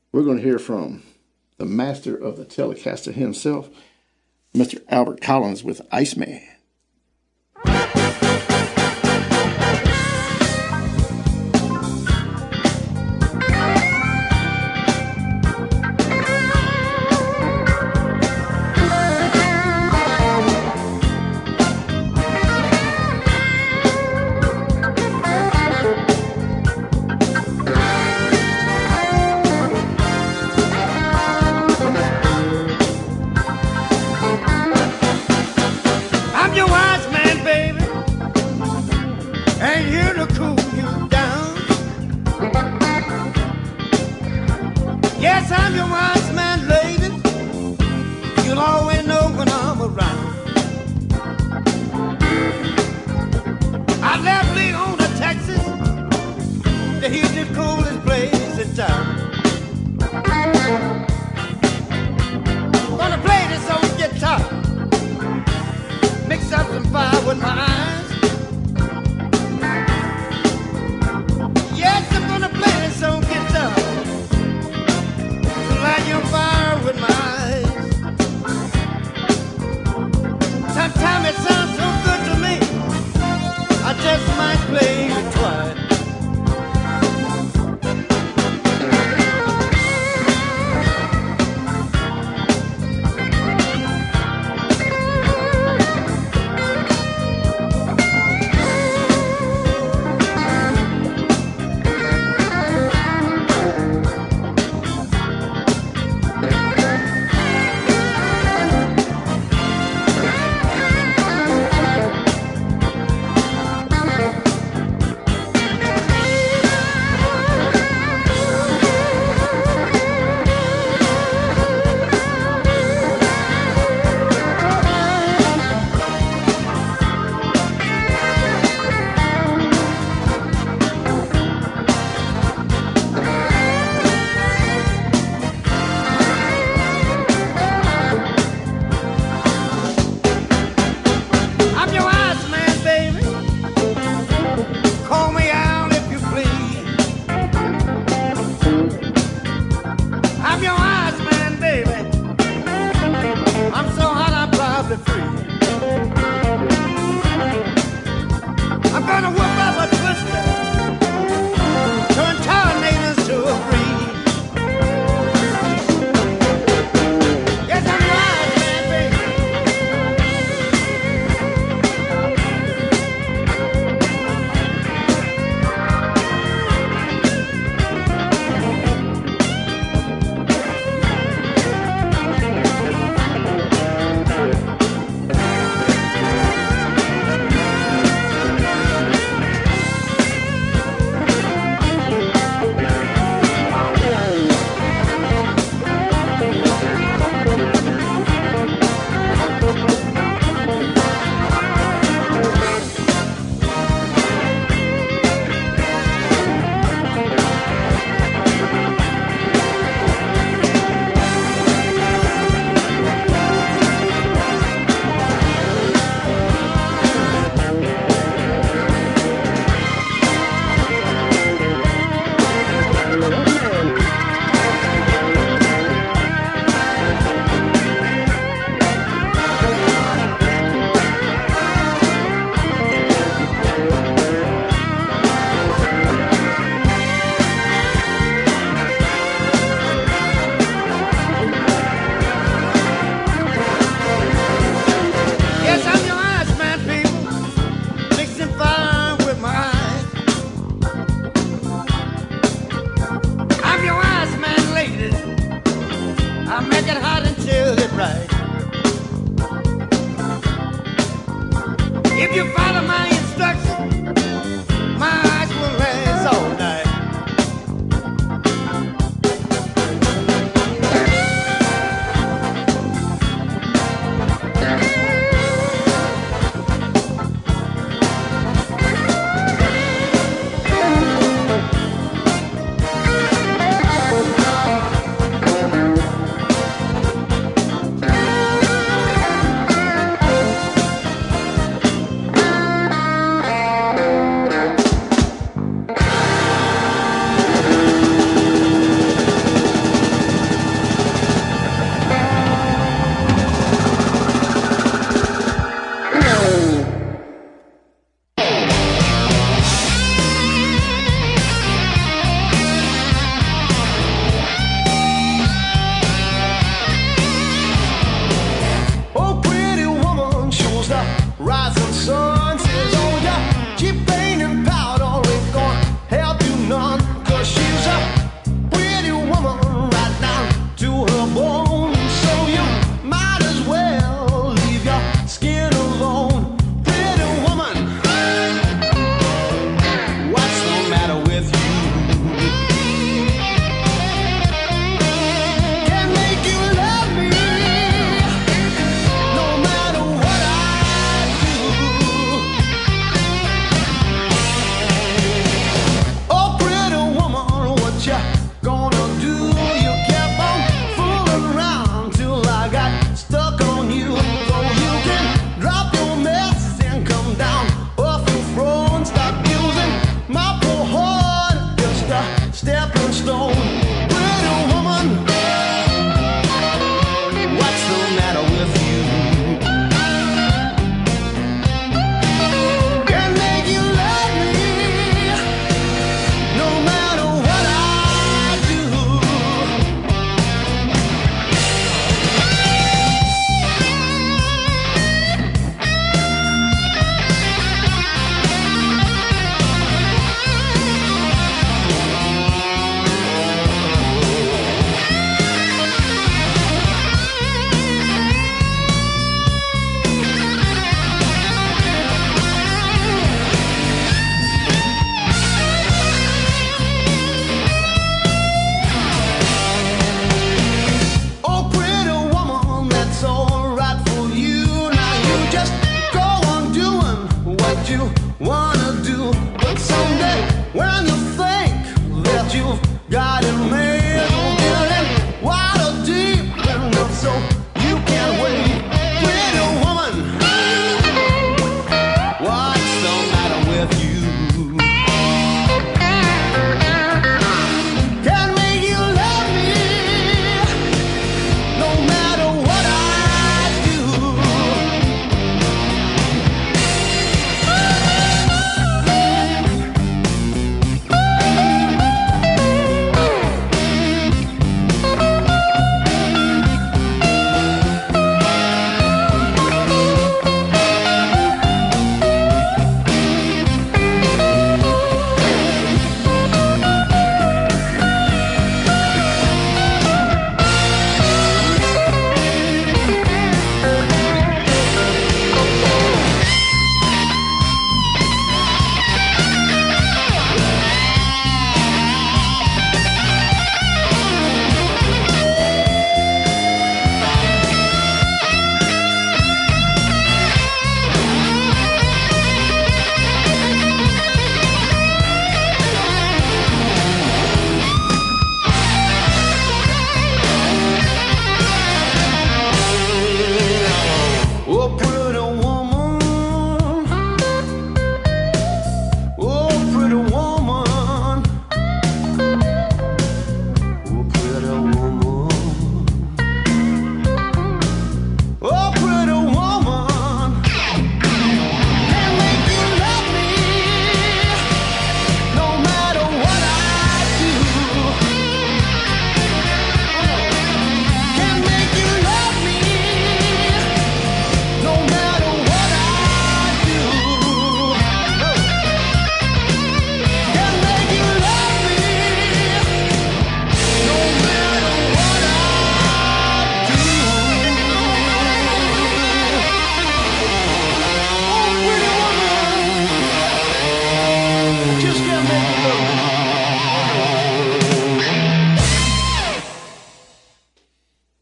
We're going to hear from the master of the Telecaster himself, Mr. Albert Collins with Iceman. Yes, I'm gonna play this on guitar. So like you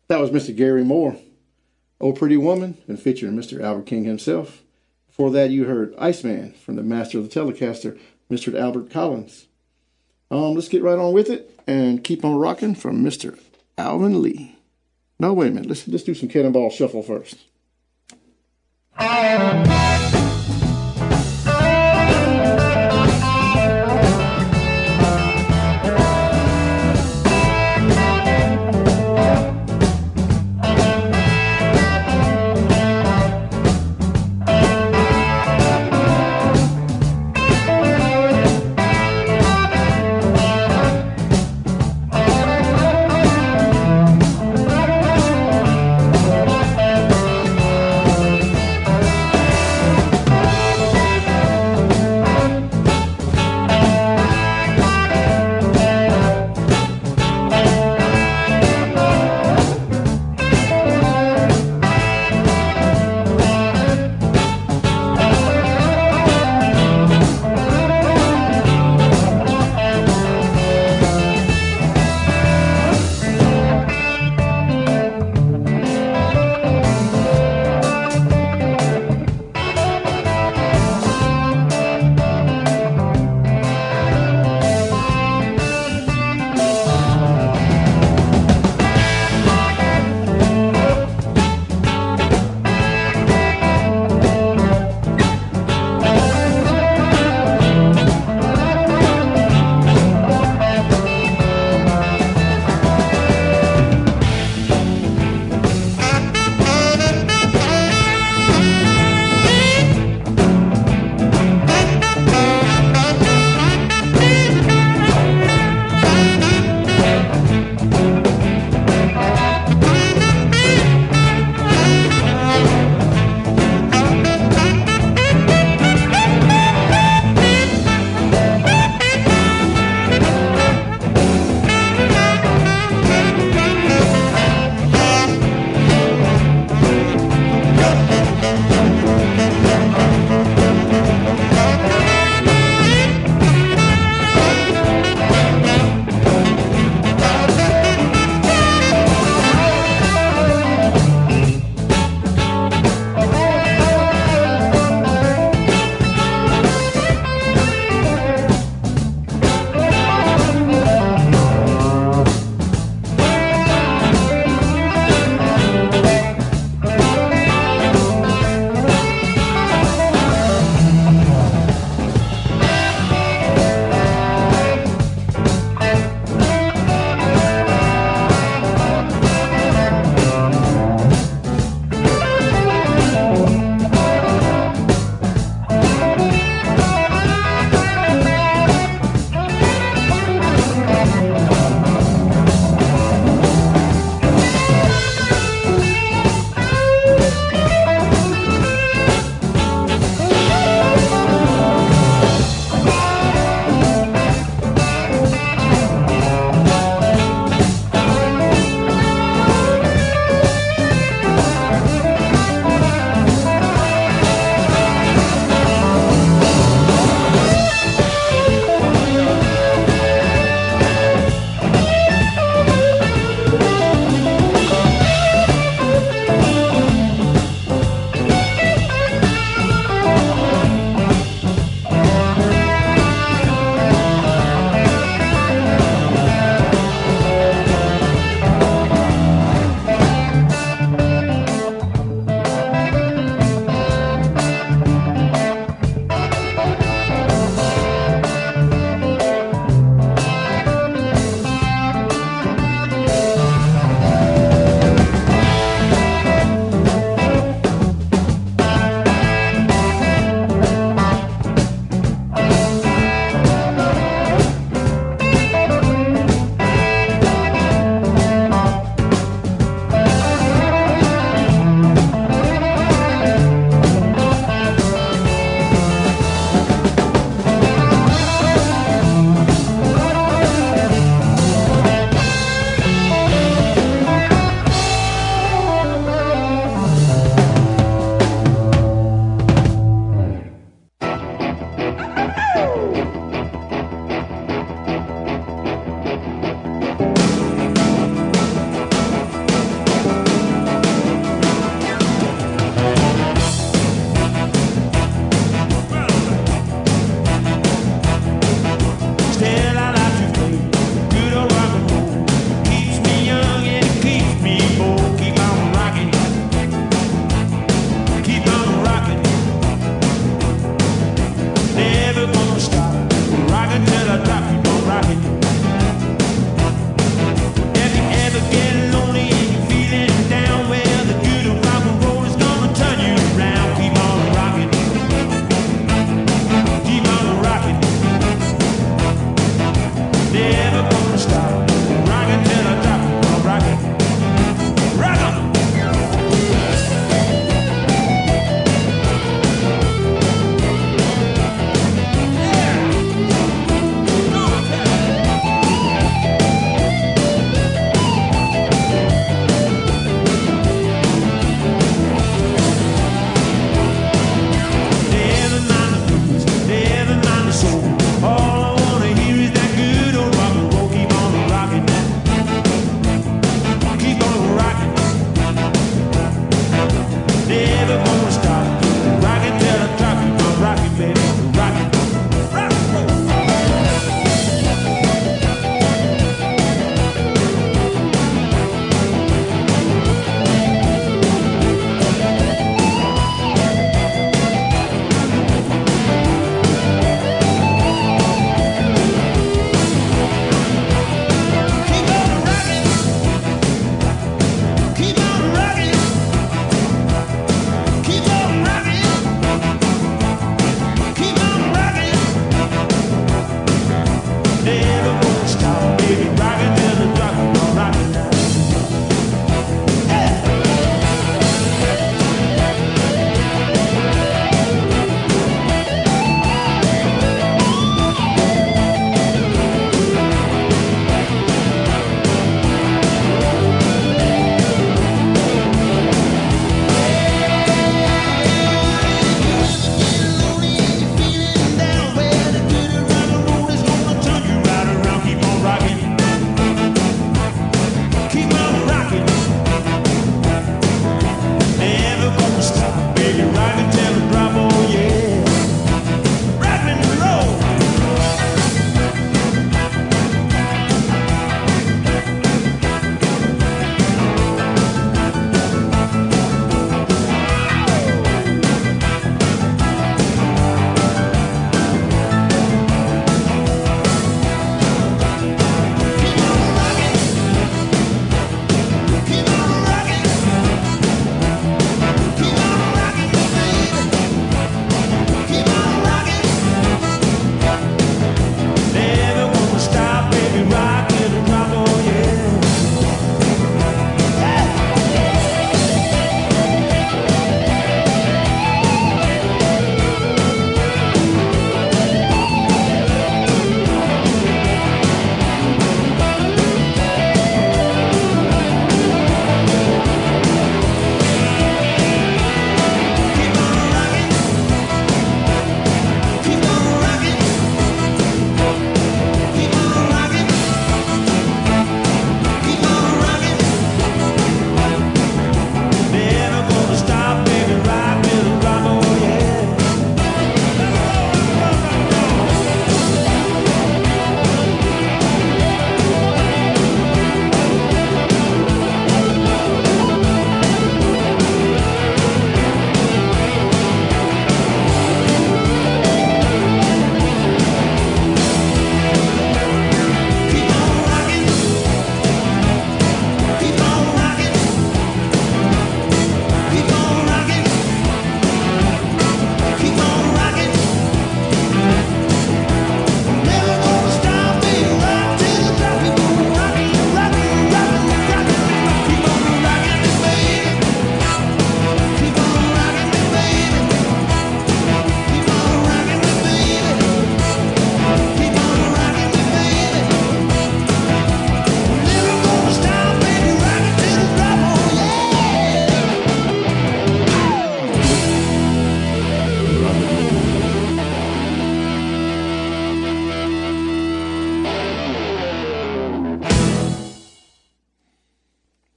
That was Mr. Gary Moore, Oh Pretty Woman, and featuring Mr. Albert King himself. Before that, you heard Iceman from the master of the Telecaster, Mr. Albert Collins. Let's get right on with it and keep on rocking from Mr. Alvin Lee. No, wait a minute. Let's do some Cannonball Shuffle first.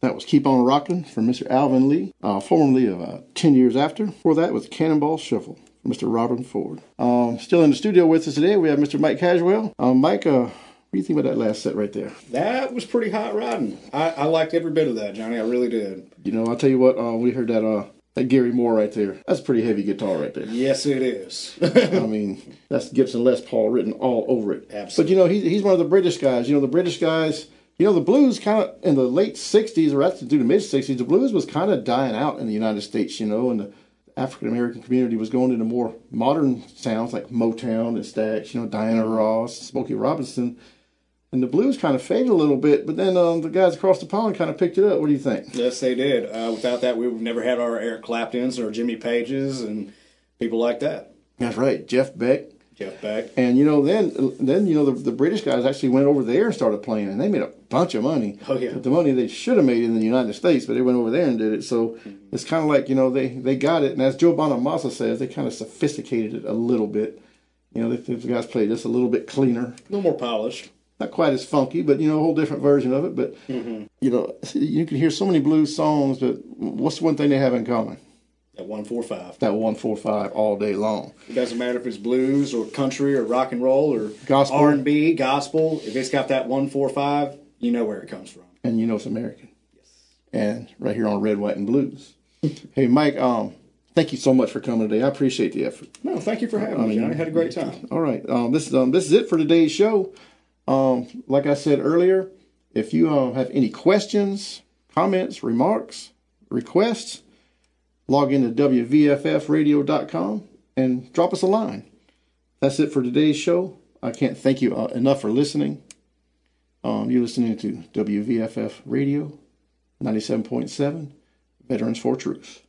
That was Keep On Rockin' from Mr. Alvin Lee, formerly of 10 Years After. Before that was Cannonball Shuffle from Mr. Robin Ford. Still in the studio with us today, we have Mr. Mike Caswell. Mike, what do you think about that last set right there? That was pretty hot rodding. I liked every bit of that, Johnny. I really did. You know, I'll tell you what, we heard that Gary Moore right there. That's a pretty heavy guitar right there. Yes, it is. I mean, that's Gibson Les Paul written all over it. Absolutely. But, you know, he's one of the British guys. You know, the British guys, you know, the blues kind of, in the late 60s, or actually through the mid-60s, the blues was kind of dying out in the United States, you know, and the African-American community was going into more modern sounds like Motown and Stax, you know, Diana Ross, Smokey Robinson. And the blues kind of faded a little bit, but then the guys across the pond kind of picked it up. What do you think? Yes, they did. Without that, we would never had our Eric Claptons or Jimmy Pages and people like that. That's right, Jeff Beck. Jeff Beck. And, you know, then you know, the British guys actually went over there and started playing, and they made a bunch of money. Oh, yeah. But the money they should have made in the United States, but they went over there and did it. So it's kind of like, you know, they got it. And as Joe Bonamassa says, they kind of sophisticated it a little bit. You know, the guys played just a little bit cleaner. A little more polished. Not quite as funky, but, you know, a whole different version of it. But, you know, you can hear so many blues songs, but what's the one thing they have in common? That 145. That 145 all day long. It doesn't matter if it's blues or country or rock and roll or Gospel. R&B, gospel. If it's got that 145, you know where it comes from. And you know it's American. Yes. And right here on Red, White, and Blues. Hey, Mike, thank you so much for coming today. I appreciate the effort. No, thank you for having me, Johnny. I had a great time. All right. This is it for today's show. Like I said earlier, if you have any questions, comments, remarks, requests, log into WVFFradio.com and drop us a line. That's it for today's show. I can't thank you enough for listening. You're listening to WVFF Radio 97.7, Veterans for Truth.